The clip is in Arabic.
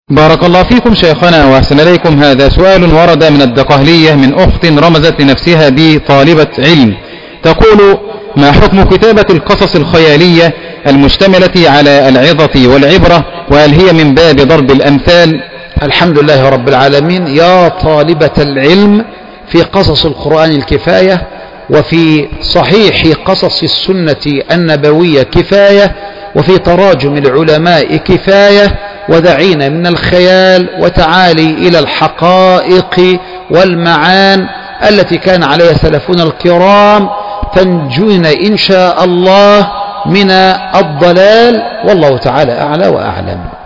بارك الله فيكم شيخنا وأحسن إليكم. هذا سؤال ورد من الدقهلية من أخت رمزت لنفسها بطالبة علم، تقول: ما حكم كتابة القصص الخيالية المشتملة على العظة والعبرة، وهل هي من باب ضرب الأمثال؟ الحمد لله رب العالمين. يا طالبة العلم، في قصص القرآن الكفاية، وفي صحيح قصص السنة النبوية كفاية، وفي تراجم العلماء كفاية، ودعينا من الخيال وتعالي إلى الحقائق والمعان التي كان عليها سلفنا الكرام، تنجونا إن شاء الله من الضلال، والله تعالى أعلى وأعلم.